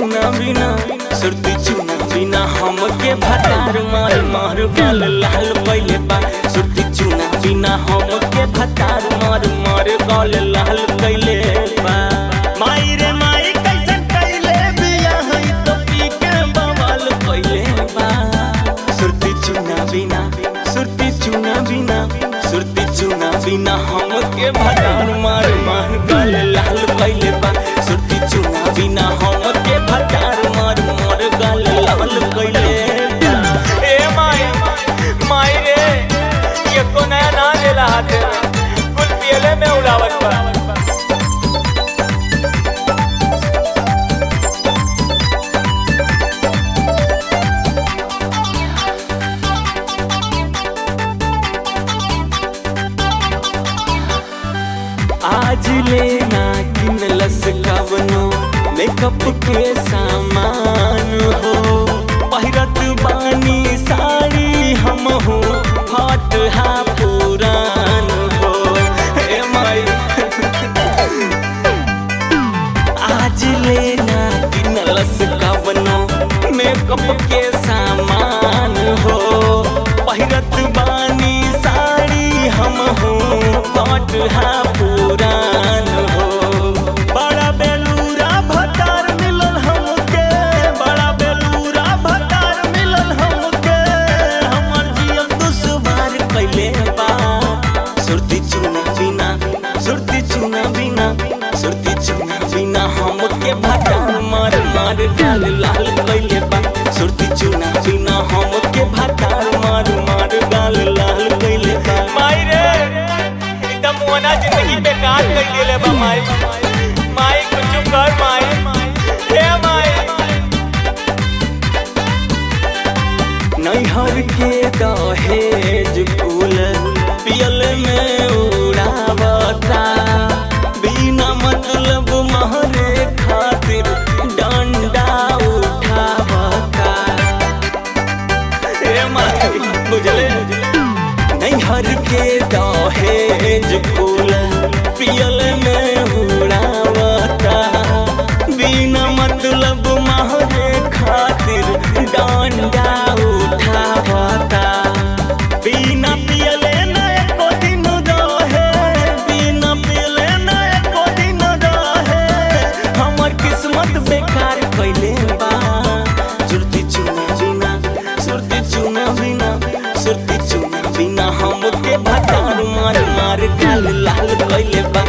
चुना बिना सुरती चुना बिना हमके भतार मार मार गाल लाल पहिले बा। सुरती चुना बिना हमके भतार मार मार गाल लाल कैले बा। माई रे माई कैसन कैले बिया है तो पी के बवाल कैले बा। सुरती चुना बिना सुरती चुना बिना सुरती चुना बिना हमके भतार मार मार गाल लाल कैले बा। सुरती चुना बिना हमके भतार मार मार गाल लाल कैले बा। ए माई माई रे ये को नया ना देला हाथे कुल पियले में उड़ावत बा। आज लेना किनलस कवनो मेकअप के सामान हो। पहिरत बानी साड़ी हम हो हॉट हा पुरान हो। ए माई आज लेना किनलस कवनो मेकअप के सामान हो। पहिरत बानी साड़ी हम हो हॉट हा पुरान हो। बड़ा बेलूरा भतार मिलल हमके बड़ा बेलूरा भतार मिलल हमके हमर जियल दुश्वार कैले बा। सुरती चुना बिना सुरती चुना बिना सुरती चुना बिना हमके भतार मार मार गाल लाल कैले बा। सुरती चुना बिना हमके भतार मार मार गाल लाल कैले बा। माई रे एकदम मोना जिंदगी बेकार कर देले बा। माई माई कुछ कर माई हे माई। नैहर के दहेज कुल पियल में उड़ावता। बिना मतलब महरे खातिर डंडा उठावता। हे माई बुझले नैहर के दहेज कुल पियल में उड़ावता। बिना मतलब महरे खातिर डंडा उठावता। बिना पियले न एको दिन रहे बिना पियले न एको दिन रहे हमर किस्मत बेकार कैले बा। सुरती चुना बिना सुरती चुना बिना सुरती चुना बिना हमके भतार मार मार गाल लाल कैले बा।